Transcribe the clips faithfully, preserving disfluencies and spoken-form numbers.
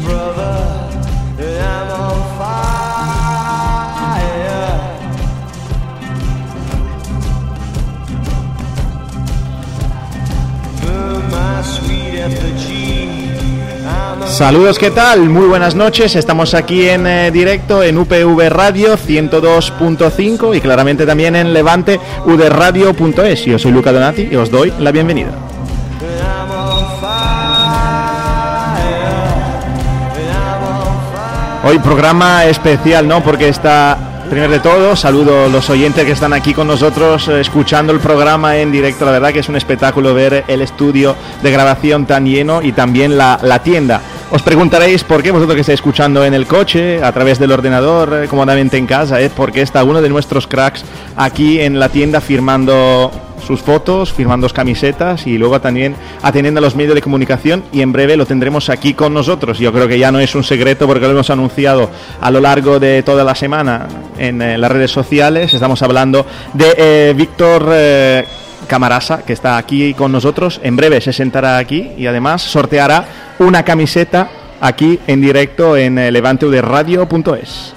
Saludos, ¿qué tal? Muy buenas noches, estamos aquí en eh, directo en U P V Radio ciento dos punto cinco y claramente también en Levante U D radio punto es. Yo soy Luca Donati y os doy la bienvenida. Hoy programa especial, ¿no? Porque está... Primero de todo, saludo a los oyentes que están aquí con nosotros eh, escuchando el programa en directo. La verdad que es un espectáculo ver el estudio de grabación tan lleno y también la, la tienda. Os preguntaréis por qué vosotros que estáis escuchando en el coche, a través del ordenador, eh, cómodamente en casa, es eh, porque está uno de nuestros cracks aquí en la tienda firmando sus fotos, firmando camisetas y luego también atendiendo a los medios de comunicación, y en breve lo tendremos aquí con nosotros. Yo creo que ya no es un secreto porque lo hemos anunciado a lo largo de toda la semana en eh, las redes sociales. Estamos hablando de eh, Víctor eh, Camarasa, que está aquí con nosotros. En breve se sentará aquí y además sorteará una camiseta aquí en directo en eh, Levante U D radio punto es.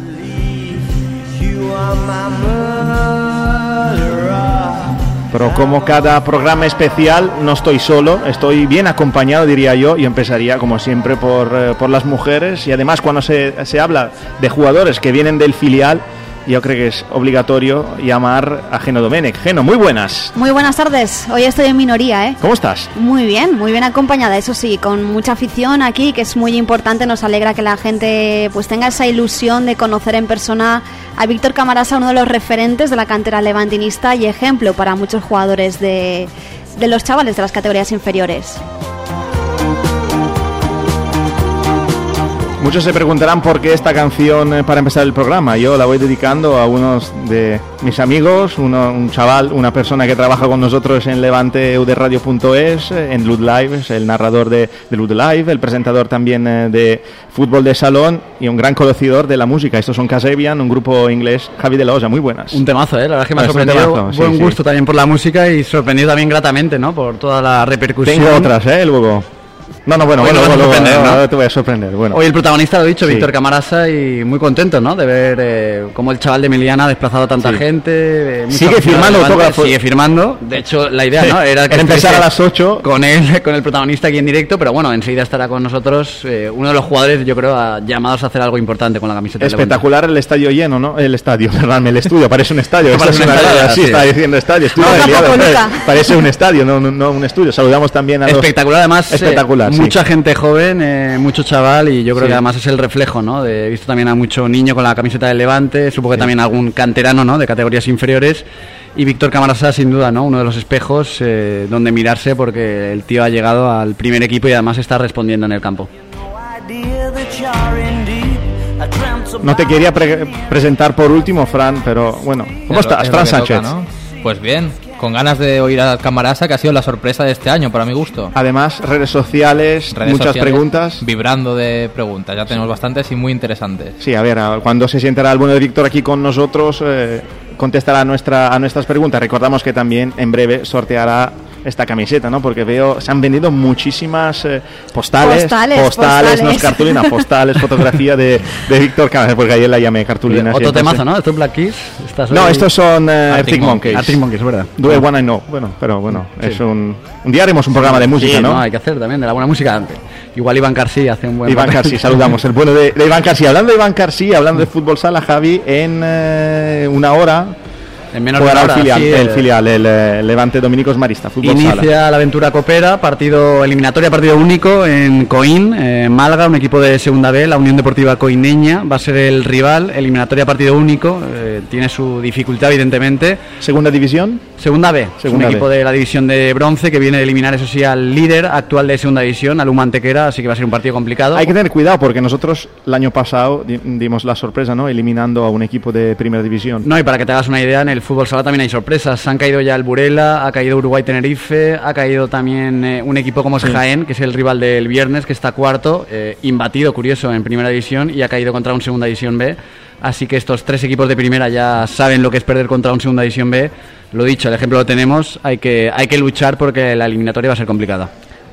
Pero como cada programa especial no estoy solo, estoy bien acompañado, diría yo, y empezaría como siempre por, eh, por las mujeres. Y además cuando se, se habla de jugadores que vienen del filial, yo creo que es obligatorio llamar a Geno Domènech. Geno, muy buenas. Muy buenas tardes. Hoy estoy en minoría, ¿eh? ¿Cómo estás? Muy bien, muy bien acompañada, eso sí, con mucha afición aquí, que es muy importante. Nos alegra que la gente pues tenga esa ilusión de conocer en persona a Víctor Camarasa, uno de los referentes de la cantera levantinista y ejemplo para muchos jugadores de, de los chavales de las categorías inferiores. Muchos se preguntarán por qué esta canción para empezar el programa. Yo la voy dedicando a unos de mis amigos, uno, un chaval, una persona que trabaja con nosotros en Levante U D radio punto es, en Lud Live, es el narrador de, de Lud Live, el presentador también de fútbol de salón y un gran conocedor de la música. Estos son Kasabian, un grupo inglés. Javi de la Osa, muy buenas. Un temazo, ¿eh? La verdad es que me ha es sorprendido. Temazo, buen sí, gusto sí. también por la música y sorprendido también gratamente, ¿no? Por toda la repercusión. Tengo otras, ¿eh? Luego... No, no, bueno, Hoy bueno, no luego, sorprender, luego, ¿no? luego te voy a sorprender. Bueno. Hoy el protagonista lo he dicho, Sí. Víctor Camarasa, y muy contento, ¿no? De ver eh, cómo el chaval de Emiliana ha desplazado a tanta Sí. gente. Eh, mucha Sigue afición firmando al Levante, autógrafos. Sigue firmando. De hecho, la idea, Sí. ¿no? Era que Era empezar estuviese a las ocho. con él, con el protagonista aquí en directo, pero bueno, enseguida estará con nosotros eh, uno de los jugadores, yo creo, a, llamados a hacer algo importante con la camiseta. Espectacular el estadio lleno, ¿no? El estadio, perdón, el estudio, parece un estadio. Esta Parece es un una estadio, grada, sí, sí. está diciendo estadio. Estudio Poco a liado, poco, ¿sabes? Luca. Parece un estadio, no, no, no un estudio. Saludamos también a los... Espectacular, además, Espectacular, eh, sí. mucha gente joven, eh, mucho chaval, y yo creo Sí. que además es el reflejo, ¿no? De, he visto también a mucho niño con la camiseta del Levante, supongo que Sí. también algún canterano, ¿no? De categorías inferiores, y Víctor Camarasa, sin duda, ¿no? Uno de los espejos eh, donde mirarse, porque el tío ha llegado al primer equipo y además está respondiendo en el campo. No te quería pre- presentar por último, Fran, pero bueno. ¿Cómo Es lo- estás, es lo Fran que Sánchez? toca, ¿no? Pues bien, con ganas de oír a Camarasa, que ha sido la sorpresa de este año, para mi gusto. Además, redes sociales, Redes muchas sociales, preguntas. Vibrando de preguntas, ya tenemos bastantes y muy interesantes. Sí, a ver, a- cuando se sientará el bueno de Víctor aquí con nosotros, eh, contestará a, nuestra, a nuestras preguntas. Recordamos que también en breve sorteará esta camiseta, ¿no? Porque veo, se han vendido muchísimas eh, postales, Postales, postales, no es postales. cartulina, postales, fotografía de, de Víctor Camarasa, porque ayer la llamé cartulina. sí, Otro entonces- temazo, ¿no? ¿Esto es Black Keys? ¿Estás No, hoy- estos son eh, Arctic Arctic Monkeys. Arctic Monkeys, es verdad. Do I Wanna Know. Bueno, pero bueno, Sí. es un... Un día haremos un programa de música, Sí, ¿no? Hay que hacer también de la buena música antes. Igual Iván García hace un buen Iván papel. García, saludamos, el bueno de, de Iván García. Hablando de Iván García, hablando de fútbol sala, Javi, en eh, una hora En menos de jugará una el hora, filial, sí, el eh, filial, el eh, Levante Dominicos Marista, fútbol Inicia sala. la aventura copera, partido eliminatoria, partido único en Coín, eh, Málaga, un equipo de segunda B, la Unión Deportiva Coineña, va a ser el rival, eliminatoria, partido único, eh, tiene su dificultad evidentemente. Segunda división. Segunda B, Segunda un equipo B. de la división de bronce que viene a eliminar, eso sí, al líder actual de segunda división, al Luma Antequera, así que va a ser un partido complicado. Hay que tener cuidado porque nosotros el año pasado di- dimos la sorpresa, ¿no? Eliminando a un equipo de primera división. No, y para que te hagas una idea, en el fútbol sala también hay sorpresas. Han caído ya el Burela, ha caído Uruguay Tenerife, ha caído también eh, un equipo como es Sí. Jaén, que es el rival del viernes, que está cuarto, eh, imbatido, curioso, en primera división, y ha caído contra un segunda división B. Así que estos tres equipos de primera ya saben lo que es perder contra un segunda división B. Lo dicho, el ejemplo lo tenemos, hay que, hay que luchar porque la eliminatoria va a ser complicada.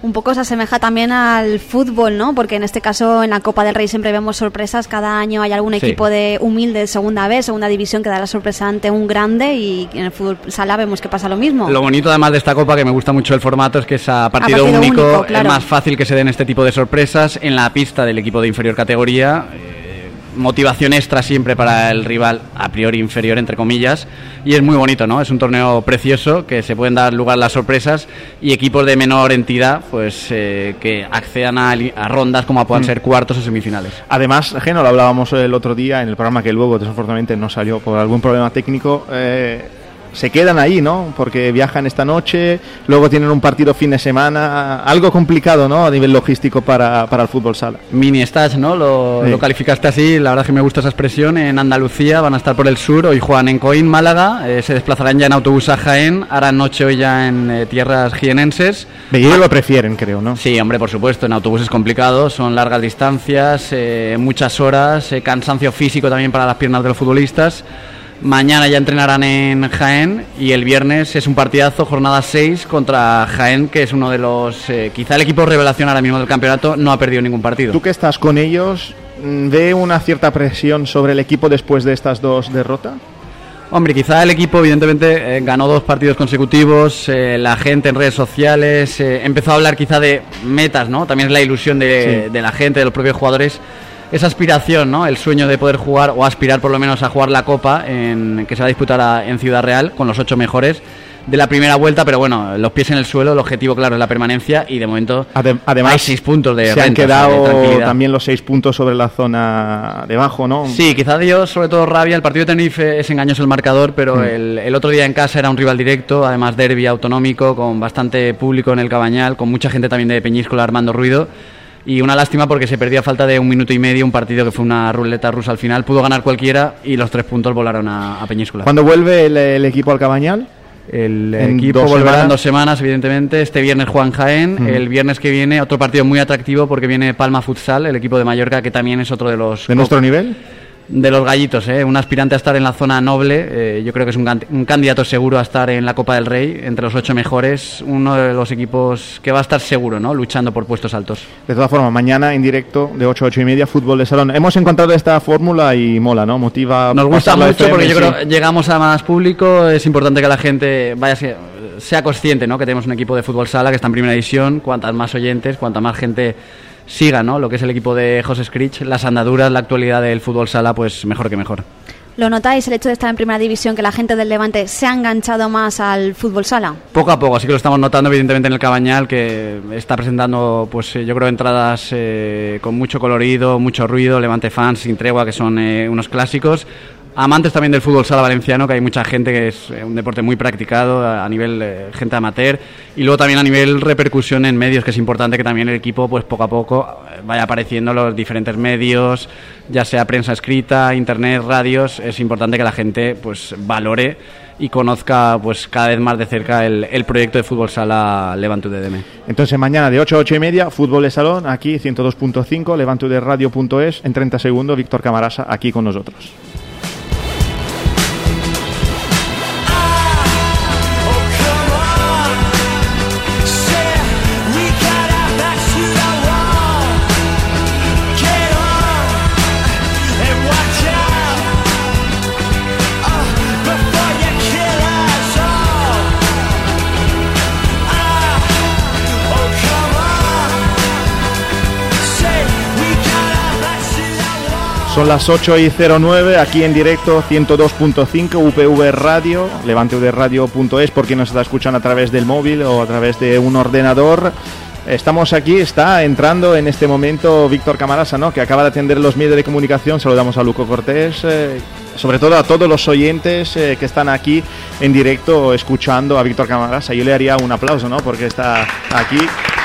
Un poco se asemeja también al fútbol, ¿no? Porque en este caso en la Copa del Rey siempre vemos sorpresas. Cada año hay algún equipo sí. de humilde de segunda B, segunda división, que da la sorpresa ante un grande, y en el fútbol sala vemos que pasa lo mismo. Lo bonito además de esta Copa, que me gusta mucho el formato, es que es a partido, a partido único, único claro. Es más fácil que se den este tipo de sorpresas en la pista del equipo de inferior categoría. Motivación extra siempre para el rival a priori inferior, entre comillas, y es muy bonito, ¿no? Es un torneo precioso que se pueden dar lugar las sorpresas, y equipos de menor entidad pues eh, que accedan a, a rondas como puedan mm. ser cuartos o semifinales. Además, Geno, lo hablábamos el otro día en el programa, que luego desafortunadamente no salió por algún problema técnico. eh, se quedan ahí, ¿no? Porque viajan esta noche, luego tienen un partido fin de semana, algo complicado, ¿no? A nivel logístico para, para el fútbol sala. Mini stage, ¿no? Lo, sí. lo calificaste así, la verdad es que me gusta esa expresión. En Andalucía van a estar por el sur, hoy juegan en Coín, Málaga, eh, se desplazarán ya en autobús a Jaén, harán noche hoy ya en eh, tierras jienenses. Ellos lo prefieren, creo, ¿no? Sí, hombre, por supuesto, en autobús es complicado, son largas distancias, eh, muchas horas, eh, cansancio físico también para las piernas de los futbolistas. Mañana ya entrenarán en Jaén, y el viernes es un partidazo, jornada seis contra Jaén, que es uno de los, eh, quizá el equipo revelación ahora mismo del campeonato, no ha perdido ningún partido. ¿Tú que estás con ellos, ve una cierta presión sobre el equipo después de estas dos derrotas? Hombre, quizá el equipo evidentemente eh, ganó dos partidos consecutivos, eh, la gente en redes sociales eh, empezó a hablar quizá de metas, ¿no? También es la ilusión de, sí. de la gente, de los propios jugadores. Esa aspiración, ¿no? El sueño de poder jugar, o aspirar por lo menos a jugar la Copa en, que se va a disputar a, en Ciudad Real con los ocho mejores de la primera vuelta, pero bueno, los pies en el suelo, el objetivo claro es la permanencia, y de momento además hay seis puntos de se renta, han quedado también los seis puntos sobre la zona debajo, ¿no? Sí, quizá dio sobre todo rabia. El partido de Tenerife es engañoso el marcador, pero mm. el, el otro día en casa era un rival directo, además derbi autonómico, con bastante público en el Cabañal, con mucha gente también de Peñíscola armando ruido. Y una lástima porque se perdió a falta de un minuto y medio un partido que fue una ruleta rusa al final. Pudo ganar cualquiera y los tres puntos volaron a, a Peñíscola. ¿Cuándo vuelve el, el equipo al Cabañal? El equipo volverá en dos semanas, evidentemente. Este viernes Juan Jaén. Mm. El viernes que viene otro partido muy atractivo, porque viene Palma Futsal, el equipo de Mallorca, que también es otro de los... ¿De nuestro nivel? De los gallitos, ¿eh? Un aspirante a estar en la zona noble. Eh, yo creo que es un, un candidato seguro a estar en la Copa del Rey, entre los ocho mejores. Uno de los equipos que va a estar seguro, ¿no? Luchando por puestos altos. De todas formas, mañana en directo de ocho a ocho y media, fútbol de salón. Hemos encontrado esta fórmula y mola, ¿no? Motiva. Nos gusta mucho F M, porque yo sí. creo que llegamos a más público. Es importante que la gente vaya sea consciente, ¿no? Que tenemos un equipo de fútbol sala que está en primera división. Cuantas más oyentes, cuanta más gente siga, ¿no? Lo que es el equipo de José Scritch, las andaduras, la actualidad del fútbol sala, pues mejor que mejor. ¿Lo notáis, el hecho de estar en primera división, que la gente del Levante se ha enganchado más al fútbol sala? Poco a poco, así que lo estamos notando evidentemente en el Cabañal, que está presentando, pues yo creo, entradas eh, con mucho colorido, mucho ruido, Levante fans sin tregua, que son eh, unos clásicos. Amantes también del fútbol sala valenciano, que hay mucha gente, que es un deporte muy practicado a nivel eh, gente amateur, y luego también a nivel repercusión en medios, que es importante que también el equipo pues poco a poco vaya apareciendo en los diferentes medios, ya sea prensa escrita, internet, radios. Es importante que la gente pues valore y conozca pues cada vez más de cerca el, el proyecto de fútbol sala Levante U D M. Entonces mañana de ocho a ocho y media, fútbol de salón, aquí ciento dos punto cinco, levante u d radio punto es, en treinta segundos Víctor Camarasa aquí con nosotros. Son las ocho y cero nueve, aquí en directo ciento dos punto cinco, U P V Radio, levante u d radio punto es, por quien nos está escuchando a través del móvil o a través de un ordenador. Estamos aquí, está entrando en este momento Víctor Camarasa, ¿no? Que acaba de atender los medios de comunicación. Saludamos a Luco Cortés, eh, sobre todo a todos los oyentes eh, que están aquí en directo escuchando a Víctor Camarasa. Yo le haría un aplauso, ¿no? Porque está aquí.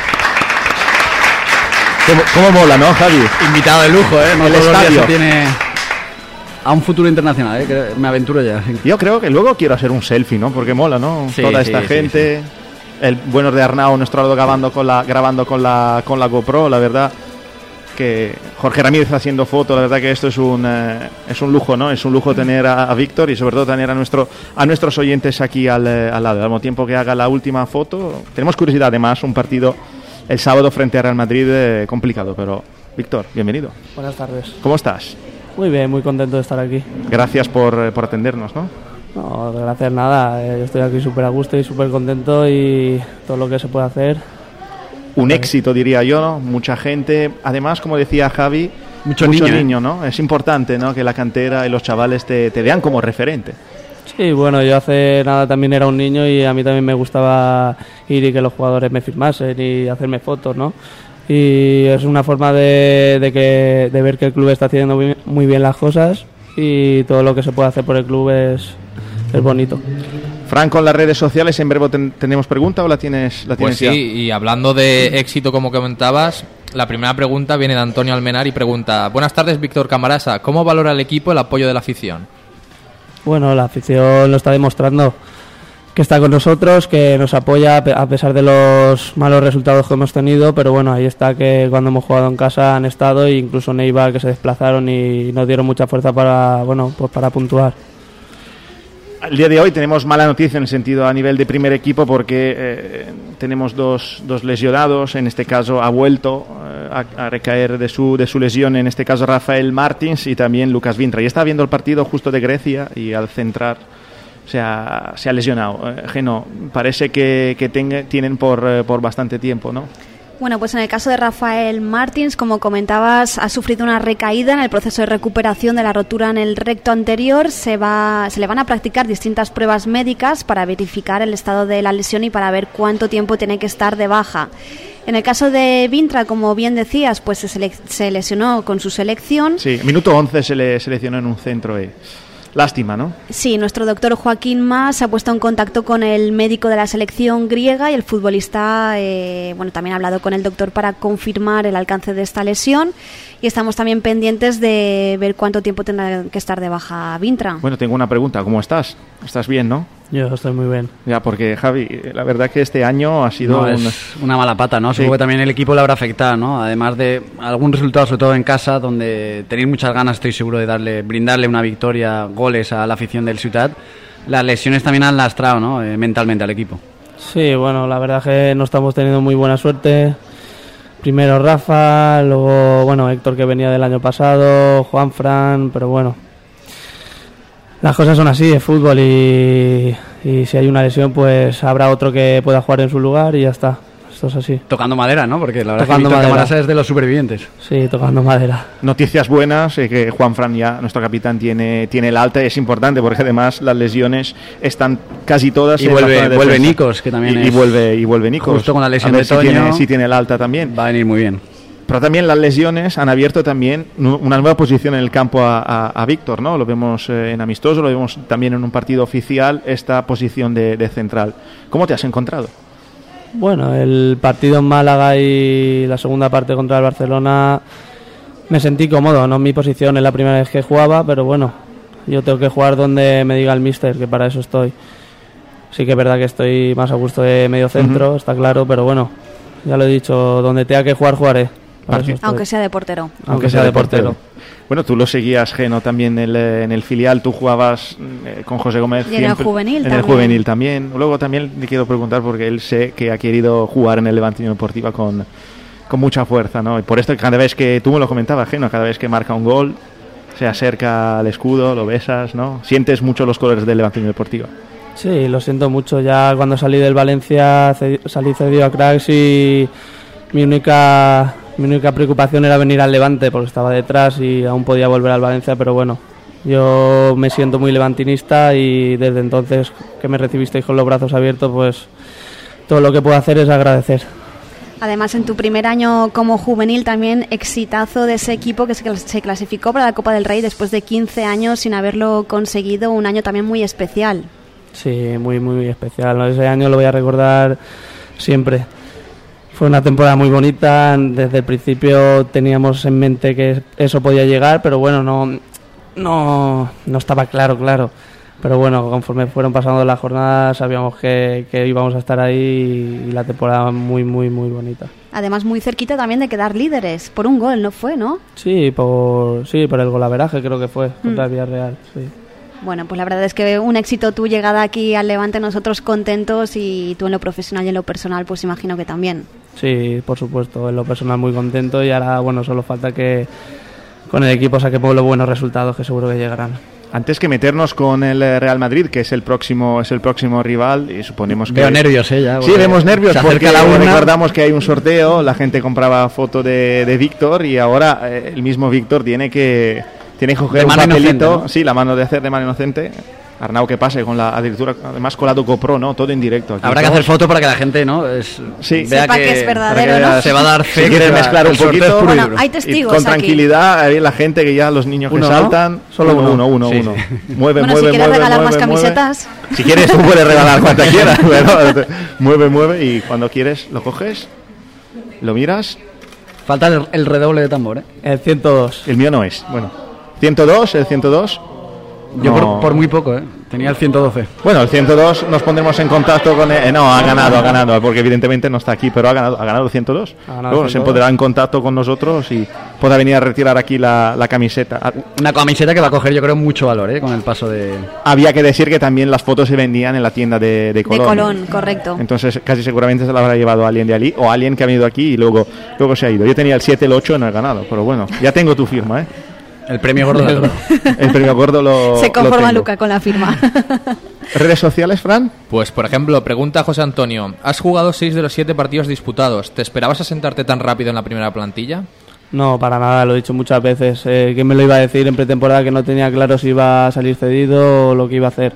¿Cómo, cómo mola, no, Javi? Invitado de lujo, ¿eh? No, el estadio tiene a un futuro internacional, ¿eh? Que me aventuro ya. Yo creo que luego quiero hacer un selfie, ¿no? Porque mola, ¿no? Sí, toda esta sí, gente. Sí, sí. El bueno de Arnau, nuestro lado grabando con la grabando con la con la GoPro, la verdad que Jorge Ramírez haciendo foto, la verdad que esto es un eh, es un lujo, ¿no? Es un lujo tener a, a Víctor y sobre todo tener a nuestro a nuestros oyentes aquí al, al lado. Al mismo tiempo que haga la última foto, tenemos curiosidad además, un partido el sábado frente a Real Madrid, eh, complicado, pero Víctor, bienvenido. Buenas tardes. ¿Cómo estás? Muy bien, muy contento de estar aquí. Gracias por, por atendernos, ¿no? No, gracias nada, eh, yo estoy aquí súper a gusto y súper contento y todo lo que se puede hacer. Un éxito, diría yo, ¿no? Mucha gente, además, como decía Javi, mucho, mucho niño, niño, ¿eh? ¿no? Es importante, ¿no?, que la cantera y los chavales te, te vean como referente. Sí, bueno, yo hace nada también era un niño y a mí también me gustaba ir y que los jugadores me firmasen y hacerme fotos, ¿no? Y es una forma de, de, que, de ver que el club está haciendo muy, muy bien las cosas y todo lo que se puede hacer por el club es, es bonito. Franco, en las redes sociales, en breve ten, ¿tenemos pregunta o la tienes, la tienes Pues sí, ya? y hablando de éxito, como comentabas, la primera pregunta viene de Antonio Almenar y pregunta: buenas tardes, Víctor Camarasa, ¿cómo valora el equipo el apoyo de la afición? Bueno, la afición lo está demostrando, que está con nosotros, que nos apoya a pesar de los malos resultados que hemos tenido, pero bueno, ahí está que cuando hemos jugado en casa han estado, e incluso Neiva, que se desplazaron y nos dieron mucha fuerza para, bueno, pues para puntuar. El día de hoy tenemos mala noticia en el sentido a nivel de primer equipo porque eh, tenemos dos, dos lesionados. En este caso ha vuelto eh, a, a recaer de su, de su lesión, en este caso Rafael Martins y también Lucas Vintra. Y está viendo el partido justo de Grecia y al centrar se ha, se ha lesionado. Eh, Geno, parece que, que tenga, tienen por, eh, por bastante tiempo, ¿no? Bueno, pues en el caso de Rafael Martins, como comentabas, ha sufrido una recaída en el proceso de recuperación de la rotura en el recto anterior. Se va, se le van a practicar distintas pruebas médicas para verificar el estado de la lesión y para ver cuánto tiempo tiene que estar de baja. En el caso de Vintra, como bien decías, pues se, sele- se lesionó con su selección. Sí, minuto once se le seleccionó en un centro. Eh. Lástima, ¿no? Sí, nuestro doctor Joaquín Mas se ha puesto en contacto con el médico de la selección griega y el futbolista, eh, bueno, también ha hablado con el doctor para confirmar el alcance de esta lesión y estamos también pendientes de ver cuánto tiempo tendrá que estar de baja Vintra. Bueno, tengo una pregunta. ¿Cómo estás? ¿Estás bien, no? Yo estoy muy bien. Ya, porque Javi, la verdad que este año ha sido... No, un... es una mala pata, ¿no? Sí. Supongo que también el equipo le habrá afectado, ¿no? Además de algún resultado, sobre todo en casa, donde tenéis muchas ganas, estoy seguro, de darle, brindarle una victoria, goles a la afición del Ciutat. Las lesiones también han lastrado, ¿no?, eh, mentalmente al equipo. Sí, bueno, la verdad es que no estamos teniendo muy buena suerte. Primero Rafa, luego, bueno, Héctor, que venía del año pasado, Juan Fran, pero bueno, las cosas son así, es fútbol y, y si hay una lesión pues habrá otro que pueda jugar en su lugar y ya está. Esto es así. Tocando madera, ¿no? Porque la verdad Tocando es que Víctor madera. Camarasa es de los supervivientes. Sí, tocando madera. Noticias buenas, eh, que Juan Fran ya, nuestro capitán, tiene, tiene el alta. Es importante porque además las lesiones están casi todas Y en vuelve- la zona de vuelve defensa. Nikos, que también y, y es- vuelve y vuelve Nikos. Justo con la lesión a ver de si Toño. tiene, si tiene el alta también. Va a venir muy bien. Pero también las lesiones han abierto también nu- una nueva posición en el campo a, a, a Víctor, ¿no? Lo vemos eh, en amistoso, lo vemos también en un partido oficial, esta posición de, de central. ¿Cómo te has encontrado? Bueno, el partido en Málaga y la segunda parte contra el Barcelona me sentí cómodo, no en mi posición, es la primera vez que jugaba, pero bueno, yo tengo que jugar donde me diga el míster, que para eso estoy. Sí que es verdad que estoy más a gusto de medio centro, uh-huh. Está claro, pero bueno, ya lo he dicho, donde tenga que jugar, jugaré. Para eso estoy. Aunque sea de portero. Aunque, Aunque sea de portero. Bueno, tú lo seguías, Geno, también en el, en el filial, tú jugabas eh, con José Gómez. Y en siempre, el juvenil en también. el juvenil también. Luego también le quiero preguntar porque él sé que ha querido jugar en el Levante Unión Deportiva con, con mucha fuerza, ¿no? Y por esto cada vez que, tú me lo comentabas, Geno, cada vez que marca un gol, se acerca al escudo, lo besas, ¿no? Sientes mucho los colores del Levante Unión Deportiva. Sí, lo siento mucho. Ya cuando salí del Valencia cedi- salí cedido a Cracks y mi única... Mi única preocupación era venir al Levante porque estaba detrás y aún podía volver al Valencia, pero bueno, yo me siento muy levantinista y desde entonces que me recibisteis con los brazos abiertos, pues todo lo que puedo hacer es agradecer. Además, en tu primer año como juvenil también exitazo de ese equipo que se clasificó para la Copa del Rey después de quince años sin haberlo conseguido, un año también muy especial. Sí, muy muy especial, ¿no? Ese año lo voy a recordar siempre. Fue una temporada muy bonita, desde el principio teníamos en mente que eso podía llegar, pero bueno, no, no, no estaba claro, claro. Pero bueno, conforme fueron pasando las jornadas sabíamos que, que íbamos a estar ahí y la temporada muy, muy, muy bonita. Además, muy cerquita también de quedar líderes, por un gol, ¿no fue, no? Sí, por, sí, por el golaveraje creo que fue, contra el Villarreal, sí. Bueno, pues la verdad es que un éxito tu llegada aquí al Levante, nosotros contentos y tú en lo profesional y en lo personal, pues imagino que también. Sí, por supuesto, en lo personal muy contento y ahora, bueno, solo falta que con el equipo saquemos los buenos resultados que seguro que llegarán. Antes que meternos con el Real Madrid, que es el próximo es el próximo rival, y suponemos que... Veo nervios, ¿eh? Ya, sí, vemos nervios porque la una. recordamos que hay un sorteo, la gente compraba foto de, de Víctor y ahora eh, el mismo Víctor tiene que tiene que coger de un papelito, inocente, ¿no? Sí, la mano de hacer de mano inocente. Arnau, que pase con la directura, además con la GoPro, ¿no? Todo en directo. Aquí habrá que hacer foto para que la gente, ¿no? Es, sí. vea sepa que, que es verdadero, ¿no? Se va a dar fe. Si quieres mezclar un poquito, bueno, hay testigos y con aquí. tranquilidad, ahí la gente que ya los niños Uno, que saltan, ¿no? Solo uno, uno, uno, uno, sí, uno. sí. Mueve, Bueno, mueve, si quieres mueve, regalar mueve, más mueve. camisetas. Si quieres tú puedes regalar cuanta quieras, pero mueve, mueve y cuando quieres lo coges, lo miras. Falta el, el redoble de tambor, ¿eh? El ciento dos. El mío no es. Bueno, ciento dos, el ciento dos. Yo No. por, por muy poco, ¿eh? Tenía el ciento doce. Bueno, el ciento dos nos pondremos en contacto con él. Eh, no, ha ganado, ha ganado, porque evidentemente no está aquí, pero ha ganado, ha ganado el ciento dos. Ha ganado Luego el se ciento dos. pondrá en contacto con nosotros y podrá venir a retirar aquí la, la camiseta. Ah, Una camiseta que va a coger, yo creo, mucho valor, ¿eh? Con el paso de... había que decir que también las fotos se vendían en la tienda de, de Colón. De Colón, correcto. Entonces casi seguramente se la habrá llevado alguien de allí o alguien que ha venido aquí y luego, luego se ha ido. Yo tenía el siete, el ocho y no he ganado, pero bueno, ya tengo tu firma, ¿eh? El premio gordo de todo. El premio gordo lo Se conforma lo tengo. Luca con la firma. ¿Redes sociales, Fran? Pues, por ejemplo, pregunta José Antonio, has jugado seis de los siete partidos disputados, ¿te esperabas asentarte tan rápido en la primera plantilla? No, para nada, lo he dicho muchas veces. Eh, ¿Quién me lo iba a decir en pretemporada que no tenía claro si iba a salir cedido o lo que iba a hacer?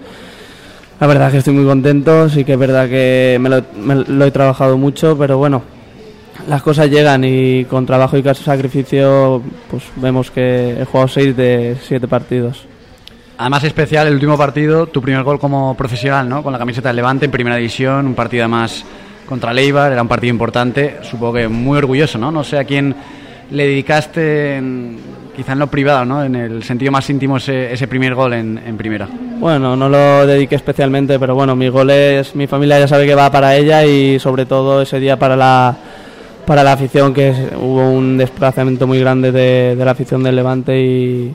La verdad es que estoy muy contento, sí que es verdad que me lo, me lo he trabajado mucho, pero bueno, las cosas llegan y con trabajo y sacrificio pues vemos que he jugado seis de siete partidos. Además especial el último partido, tu primer gol como profesional, ¿no? Con la camiseta del Levante en primera división, un partido además contra Leibar, era un partido importante, supongo que muy orgulloso, ¿no? No sé a quién le dedicaste, en, quizá en lo privado, ¿no? En el sentido más íntimo ese, ese primer gol en, en primera. Bueno, no lo dediqué especialmente, pero bueno, mis goles, mi familia ya sabe que va para ella y sobre todo ese día para la para la afición, que es, hubo un desplazamiento muy grande de, de la afición del Levante y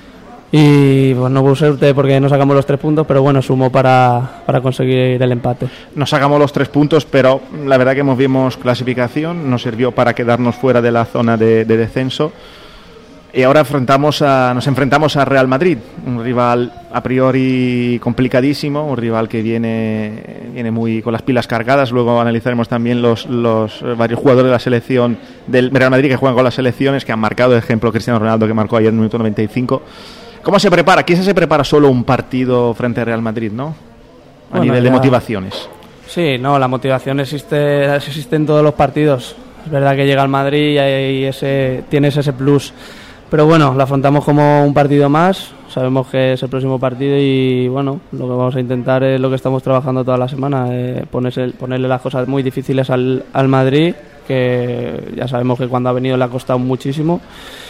y pues no hubo suerte porque no sacamos los tres puntos, pero bueno, sumó para, para conseguir el empate. Nos sacamos los tres puntos, pero la verdad que movimos clasificación, nos sirvió para quedarnos fuera de la zona de, de descenso. Y ahora enfrentamos a, nos enfrentamos a Real Madrid, un rival a priori complicadísimo, un rival que viene, viene muy con las pilas cargadas. Luego analizaremos también los, los varios jugadores de la selección del Real Madrid que juegan con las selecciones, que han marcado, el ejemplo Cristiano Ronaldo, que marcó ayer en el minuto noventa y cinco. ¿Cómo se prepara? Quizás se prepara solo un partido frente a Real Madrid, ¿no? A Bueno, nivel de ya- motivaciones. Sí, no, la motivación existe, existe en todos los partidos. Es verdad que llega al Madrid y ese, tienes ese plus. Pero bueno, lo afrontamos como un partido más. Sabemos que es el próximo partido y bueno, lo que vamos a intentar es lo que estamos trabajando toda la semana, eh, ponerse, ponerle las cosas muy difíciles al, al Madrid, que ya sabemos que cuando ha venido le ha costado muchísimo.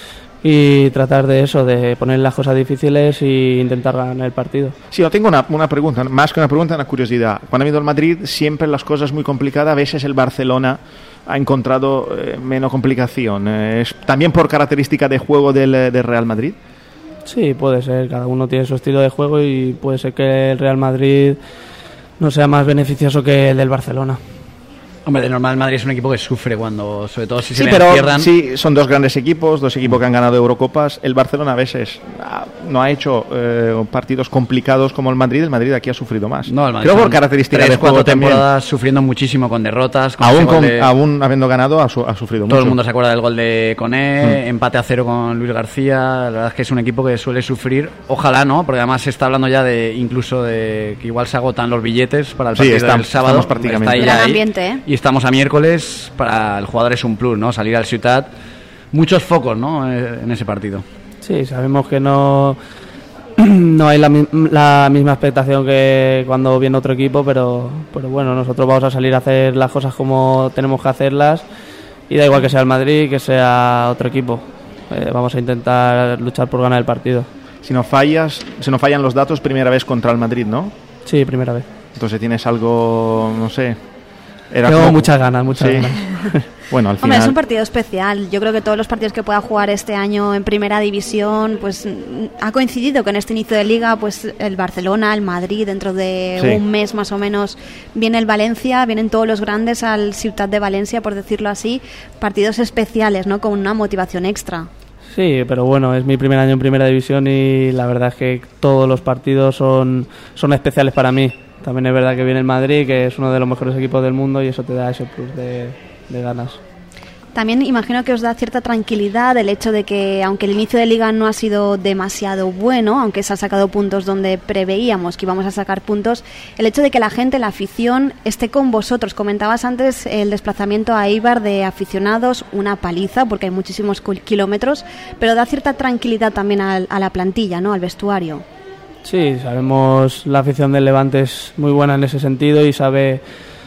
Y tratar de eso, de poner las cosas difíciles e intentar ganar el partido. Sí, yo tengo una, una pregunta, más que una pregunta, una curiosidad. Cuando ha venido el Madrid, siempre las cosas muy complicadas, a veces el Barcelona ha encontrado eh, menos complicación. Eh, ¿Es también por característica de juego del, del Real Madrid? Sí, puede ser, cada uno tiene su estilo de juego y puede ser que el Real Madrid no sea más beneficioso que el del Barcelona. Hombre, de normal el Madrid es un equipo que sufre cuando, sobre todo si se Sí, le pero encierran. sí, son dos grandes equipos, dos equipos que han ganado Eurocopas. El Barcelona a veces ah, no ha hecho eh, partidos complicados como el Madrid. El Madrid aquí ha sufrido más. No, el Madrid Creo por son características tres, de juego cuatro también. temporadas sufriendo muchísimo con derrotas. Con Aún, ese gol con- de- aún habiendo ganado, ha, su- ha sufrido Todo mucho. el mundo se acuerda del gol de Koné, Mm. empate a cero con Luis García. La verdad es que es un equipo que suele sufrir. Ojalá no, porque además se está hablando ya de incluso de que igual se agotan los billetes para el Sí, partido estamos- del sábado. estamos prácticamente. Está ahí Gran ya ahí. ambiente, ¿eh? Y estamos a miércoles. Para el jugador es un plus, ¿no? Salir al Ciutat. Muchos focos, ¿no? Eh, En ese partido. Sí, sabemos que no, no hay la, mi- la misma expectación que cuando viene otro equipo, pero, pero bueno, nosotros vamos a salir a hacer las cosas como tenemos que hacerlas y da igual que sea el Madrid, que sea otro equipo. Eh, vamos a intentar luchar por ganar el partido. Si no fallas, si no fallan los datos, primera vez contra el Madrid, ¿no? Sí, primera vez. Entonces tienes algo, no sé. Era Tengo como- muchas ganas, muchas Sí. ganas. Bueno, al final... Hombre, es un partido especial. Yo creo que todos los partidos que pueda jugar este año en Primera División, pues ha coincidido que en este inicio de Liga, pues el Barcelona, el Madrid, dentro de sí. un mes más o menos viene el Valencia, vienen todos los grandes al Ciutat de Valencia, por decirlo así, partidos especiales, ¿no? Con una motivación extra. Sí, pero bueno, es mi primer año en Primera División y la verdad es que todos los partidos son, son especiales para mí. También es verdad que viene el Madrid, que es uno de los mejores equipos del mundo, y eso te da ese plus de, de ganas. También imagino que os da cierta tranquilidad el hecho de que, aunque el inicio de Liga no ha sido demasiado bueno, aunque se ha sacado puntos donde preveíamos que íbamos a sacar puntos, el hecho de que la gente, la afición, esté con vosotros. Comentabas antes el desplazamiento a Eibar de aficionados, una paliza, porque hay muchísimos kilómetros, pero da cierta tranquilidad también a, a la plantilla, ¿no? Al vestuario. Sí, sabemos, la afición del Levante es muy buena en ese sentido y sabe...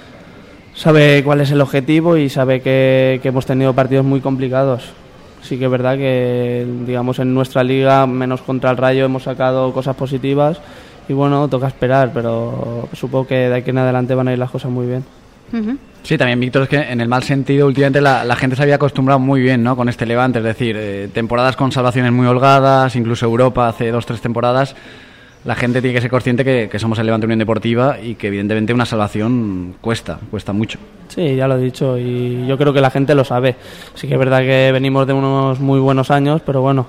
sabe cuál es el objetivo y sabe que, que hemos tenido partidos muy complicados. Sí que es verdad que, digamos, en nuestra liga, menos contra el Rayo, hemos sacado cosas positivas y bueno, toca esperar, pero supongo que de aquí en adelante van a ir las cosas muy bien. Uh-huh. Sí, también, Víctor, es que en el mal sentido últimamente la, la gente se había acostumbrado muy bien, ¿no?, con este Levante, es decir, eh, temporadas con salvaciones muy holgadas, incluso Europa hace dos, tres temporadas. La gente tiene que ser consciente que, que somos el Levante Unión Deportiva y que evidentemente una salvación cuesta, cuesta mucho. Sí, ya lo he dicho y yo creo que la gente lo sabe. Sí que es verdad que venimos de unos muy buenos años, pero bueno,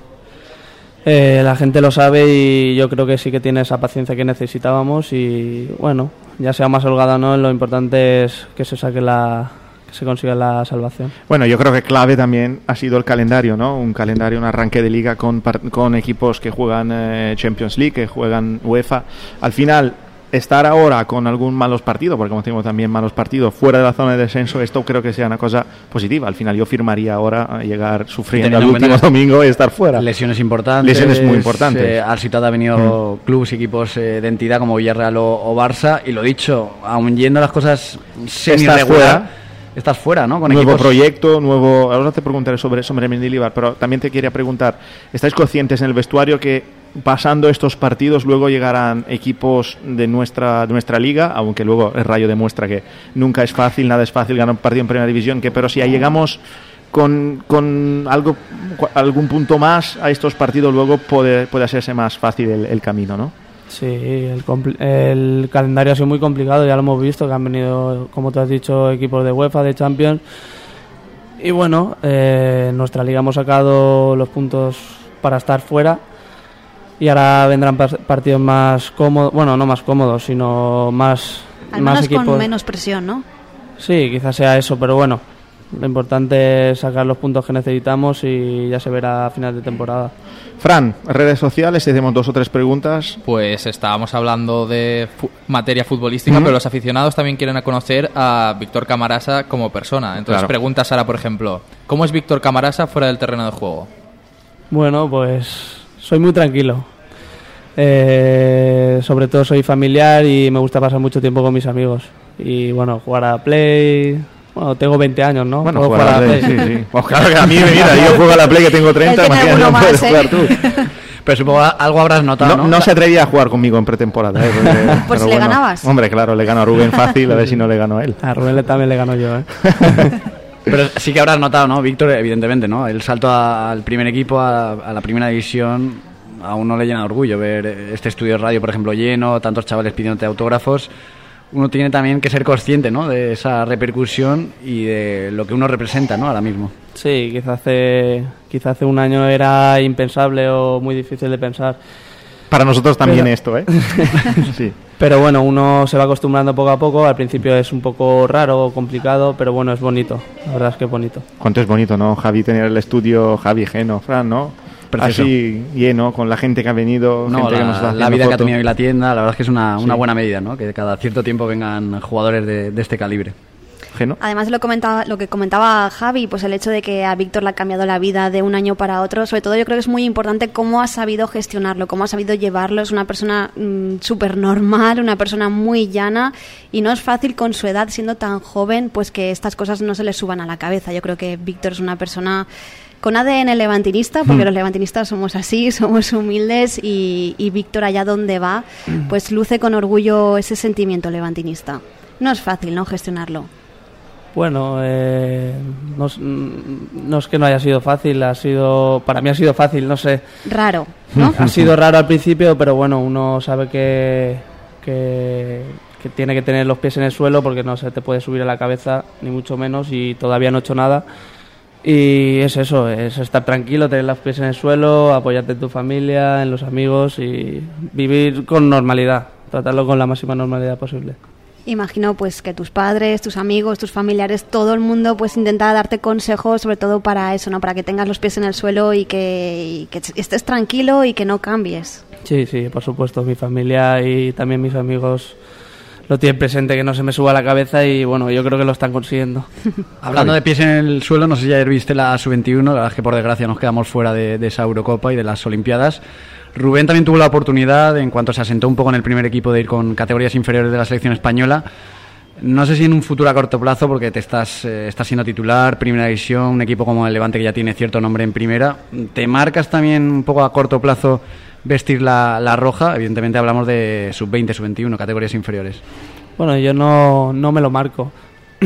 eh, la gente lo sabe y yo creo que sí que tiene esa paciencia que necesitábamos y bueno, ya sea más holgada o no, lo importante es que se saque la... se consiga la salvación. Bueno, yo creo que clave también ha sido el calendario, ¿no? Un calendario, un arranque de liga con, con equipos que juegan eh, Champions League, que juegan UEFA. Al final, estar ahora con algún malos partidos, porque como tenemos también malos partidos fuera de la zona de descenso, esto creo que sea una cosa positiva. Al final yo firmaría ahora a llegar sufriendo el último domingo y estar fuera. Lesiones importantes. Lesiones muy importantes. Eh, al Ciutat ha venido mm. clubes y equipos eh, de entidad como Villarreal o, o Barça, y lo dicho, aun yendo las cosas semi-regular, estás fuera, ¿no? Con nuevo equipos... proyecto, nuevo... Ahora te preguntaré sobre, sobre Mendilibar, pero también te quería preguntar, ¿estáis conscientes en el vestuario que pasando estos partidos luego llegarán equipos de nuestra, de nuestra liga, aunque luego el Rayo demuestra que nunca es fácil, nada es fácil ganar un partido en Primera División, que pero si llegamos con, con algo, algún punto más a estos partidos, luego puede, puede hacerse más fácil el, el camino, ¿no? Sí, el, compl- el calendario ha sido muy complicado, ya lo hemos visto, que han venido, como tú has dicho, equipos de UEFA, de Champions. Y bueno, eh, en nuestra liga hemos sacado los puntos para estar fuera y ahora vendrán par- partidos más cómodos, bueno, no más cómodos, sino más, Al más menos equipos. Con menos presión, ¿no? Sí, quizás sea eso, pero bueno, lo importante es sacar los puntos que necesitamos y ya se verá a final de temporada. Fran, redes sociales, hacemos dos o tres preguntas. Pues estábamos hablando de fu- materia futbolística, uh-huh. pero los aficionados también quieren conocer a Víctor Camarasa como persona. Entonces, claro. Pregunta Sara, por ejemplo, ¿cómo es Víctor Camarasa fuera del terreno de juego? Bueno, pues soy muy tranquilo. Eh, sobre todo soy familiar y me gusta pasar mucho tiempo con mis amigos. Y bueno, jugar a Play... Bueno, tengo veinte años, ¿no? Bueno, jugar a la Play, sí, sí. Pues claro que a mí, mira, yo juego a la Play que tengo treinta, imagínate, no puedes ¿eh? jugar tú. Pero supongo algo habrás notado, ¿no? No, no se atrevía a jugar conmigo en pretemporada, ¿eh? Porque, pues le bueno, ganabas. Hombre, claro, le gano a Rubén fácil, a ver si no le gano a él. A Rubén también le gano yo, ¿eh? Pero sí que habrás notado, ¿no, Víctor? Evidentemente, ¿no? El salto a, al primer equipo, a, a la primera división, a uno le llena de orgullo ver este estudio de radio, por ejemplo, lleno, tantos chavales pidiéndote autógrafos. Uno tiene también que ser consciente, ¿no?, de esa repercusión y de lo que uno representa, ¿no?, ahora mismo. Sí, quizá hace, quizá hace un año era impensable o muy difícil de pensar. Para nosotros también pero, esto, ¿eh? Sí. Pero bueno, uno se va acostumbrando poco a poco. Al principio es un poco raro o complicado, pero bueno, es bonito. La verdad es que es bonito. Cuánto es bonito, ¿no? Javi, tener el estudio, Javi, Geno, Fran, ¿no? Precioso. Así lleno, con la gente que ha venido, no, gente la, que nos está la vida foto. que ha tenido hoy la tienda, la verdad es que es una, una sí. buena medida, ¿no? Que cada cierto tiempo vengan jugadores de, de este calibre. Geno. Además lo comentaba, lo que comentaba Javi, pues el hecho de que a Víctor le ha cambiado la vida de un año para otro, sobre todo yo creo que es muy importante cómo ha sabido gestionarlo, cómo ha sabido llevarlo. Es una persona mmm, súper normal, una persona muy llana, y no es fácil con su edad, siendo tan joven, pues que estas cosas no se le suban a la cabeza. Yo creo que Víctor es una persona con A D N levantinista, porque mm. los levantinistas somos así, somos humildes, y, y Víctor allá donde va, pues luce con orgullo ese sentimiento levantinista. No es fácil, ¿no?, gestionarlo. Bueno, eh, no, no es que no haya sido fácil, ha sido, para mí ha sido fácil, no sé. Raro, ¿no? Ha sido raro al principio, pero bueno, uno sabe que, que, que tiene que tener los pies en el suelo porque no se te puede subir a la cabeza, ni mucho menos, y todavía no he hecho nada. Y es eso, es estar tranquilo, tener los pies en el suelo, apoyarte en tu familia, en los amigos y vivir con normalidad, tratarlo con la máxima normalidad posible. Imagino pues que tus padres, tus amigos, tus familiares, todo el mundo pues intenta darte consejos, sobre todo para eso, ¿no? Para que tengas los pies en el suelo y que, y que estés tranquilo y que no cambies. Sí, sí, por supuesto, mi familia y también mis amigos lo tienen presente, que no se me suba a la cabeza y bueno, yo creo que lo están consiguiendo. Hablando de pies en el suelo, no sé si ayer viste la sub veintiuno, la verdad es que por desgracia nos quedamos fuera de, de esa Eurocopa y de las Olimpiadas. Rubén también tuvo la oportunidad, en cuanto se asentó un poco en el primer equipo, de ir con categorías inferiores de la selección española. No sé si en un futuro a corto plazo, porque te estás, eh, estás siendo titular, primera división, un equipo como el Levante que ya tiene cierto nombre en primera, ¿te marcas también un poco a corto plazo vestir la, la roja? Evidentemente hablamos de sub veinte, sub veintiuno, categorías inferiores. Bueno, yo no, no me lo marco.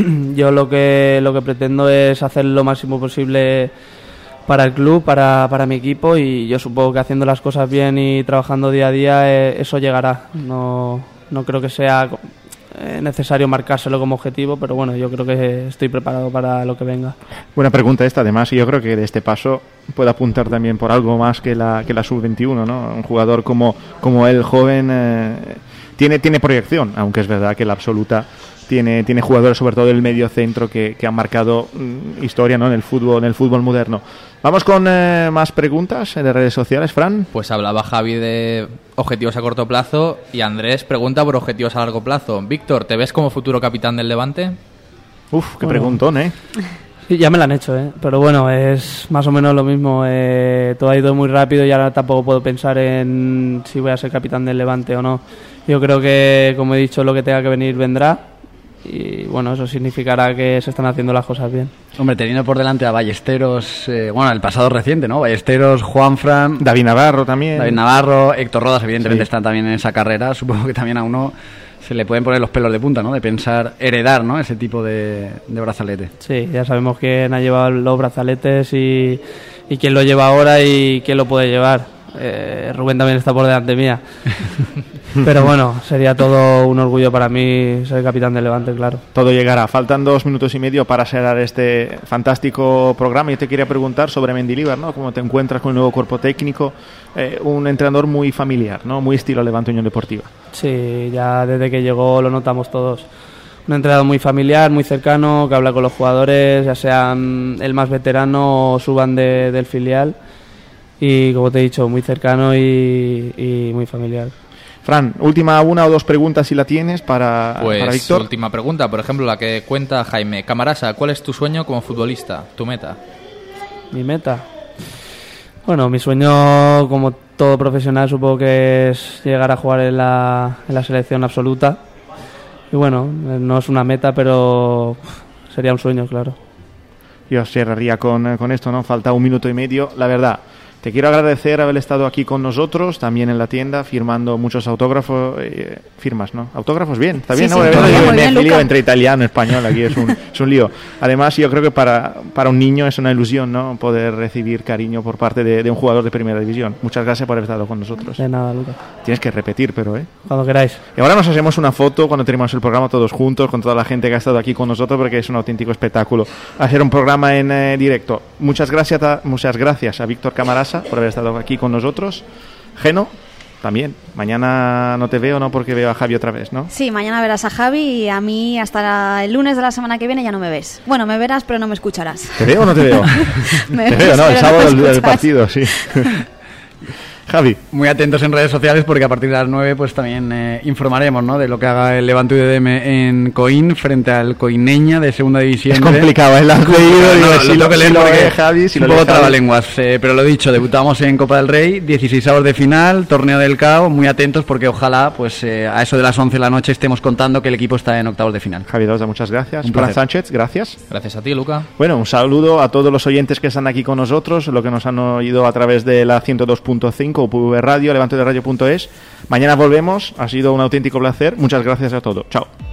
Yo lo que, lo que pretendo es hacer lo máximo posible para el club, para, para mi equipo, y yo supongo que haciendo las cosas bien y trabajando día a día eh, eso llegará. No, no creo que sea eh, necesario marcárselo como objetivo, pero bueno, yo creo que estoy preparado para lo que venga. Buena pregunta esta, además, y yo creo que de este paso puede apuntar también por algo más que la, que la sub veintiuno, ¿no? Un jugador como, como él, joven, eh, tiene, tiene proyección, aunque es verdad que la absoluta tiene, tiene jugadores, sobre todo del medio centro, que, que han marcado mm, historia, ¿no? en el fútbol, en el fútbol moderno. Vamos con eh, más preguntas de redes sociales, Fran. Pues hablaba Javi de objetivos a corto plazo y Andrés pregunta por objetivos a largo plazo. Víctor, ¿te ves como futuro capitán del Levante? Uf, qué Bueno. preguntón, ¿eh? Sí, ya me lo han hecho, ¿eh? Pero bueno, es más o menos lo mismo. Eh, todo ha ido muy rápido y ahora tampoco puedo pensar en si voy a ser capitán del Levante o no. Yo creo que, como he dicho, lo que tenga que venir vendrá. Y bueno, eso significará que se están haciendo las cosas bien. Hombre, teniendo por delante a Ballesteros, eh, bueno, el pasado reciente, ¿no? Ballesteros, Juanfran, David Navarro también. David Navarro, Héctor Rodas, evidentemente Sí. están también en esa carrera. Supongo que también a uno se le pueden poner los pelos de punta, ¿no? De pensar heredar, ¿no? Ese tipo de, de brazalete. Sí, ya sabemos quién ha llevado los brazaletes y, y quién lo lleva ahora y quién lo puede llevar. Eh, Rubén también está por delante mía. Pero bueno, sería todo un orgullo para mí ser capitán del Levante, claro. Todo llegará. Faltan dos minutos y medio para cerrar este fantástico programa. Yo te quería preguntar sobre Mendilibar, ¿no? ¿Cómo te encuentras con el nuevo cuerpo técnico? Eh, un entrenador muy familiar, ¿no? Muy estilo Levante Unión Deportiva. Sí, ya desde que llegó lo notamos todos. Un entrenador muy familiar, muy cercano, que habla con los jugadores, ya sean el más veterano o suban de, del filial. Y como te he dicho, muy cercano y, y muy familiar. Fran, última una o dos preguntas si la tienes para, Pues para Víctor. última pregunta, por ejemplo, la que cuenta Jaime. Camarasa, ¿cuál es tu sueño como futbolista? ¿Tu meta? Mi meta. Bueno, mi sueño, como todo profesional, supongo que es llegar a jugar en la, en la selección absoluta. Y bueno, no es una meta, pero sería un sueño, claro. Yo cerraría con, con esto, ¿no? Falta un minuto y medio. La verdad, te quiero agradecer haber estado aquí con nosotros, también en la tienda, firmando muchos autógrafos, eh, firmas, ¿no? Autógrafos, bien, está bien, Sí, ¿no? sí, Yo muy bien, muy me bien, lío Luca. entre italiano y español, aquí es un, es un lío. Además, yo creo que para, para un niño es una ilusión, ¿no? Poder recibir cariño por parte de, de un jugador de primera división. Muchas gracias por haber estado con nosotros. De nada, Lucas. Tienes que repetir, pero, ¿eh? Cuando queráis. Y ahora nos hacemos una foto cuando terminamos el programa todos juntos, con toda la gente que ha estado aquí con nosotros, porque es un auténtico espectáculo hacer un programa en eh, directo. Muchas gracias, a, muchas gracias a Víctor Camarasa por haber estado aquí con nosotros. Geno, también. Mañana no te veo, ¿no? Porque veo a Javi otra vez, ¿no? Sí, mañana verás a Javi y a mí hasta la- el lunes de la semana que viene ya no me ves. Bueno, me verás, pero no me escucharás. ¿Te veo o no te veo? Me te ves, veo, ¿no? El pero sábado me del, del escuchas. partido, sí. Javi. Muy atentos en redes sociales porque a partir de las nueve pues también eh, informaremos, ¿no? De lo que haga el Levante U D M en Coín frente al Coineña de segunda división. Es complicado, ¿eh? Lo has leído, No, digo, no, si lo lo, tengo que si leer lo porque lee Javi, si un lo poco lee Javi. trabalenguas, eh, pero lo dicho, debutamos en Copa del Rey, dieciséis de final, torneo del C A O, muy atentos porque ojalá pues eh, a eso de las once de la noche estemos contando que el equipo está en octavos de final. Javi Dosa, muchas gracias. Un Fran placer. Sánchez, gracias. Gracias a ti, Luca. Bueno, un saludo a todos los oyentes que están aquí con nosotros, lo que nos han oído a través de la ciento dos punto cinco, U P V Radio, levante de radio punto es. Mañana volvemos, ha sido un auténtico placer. Muchas gracias a todos. Chao.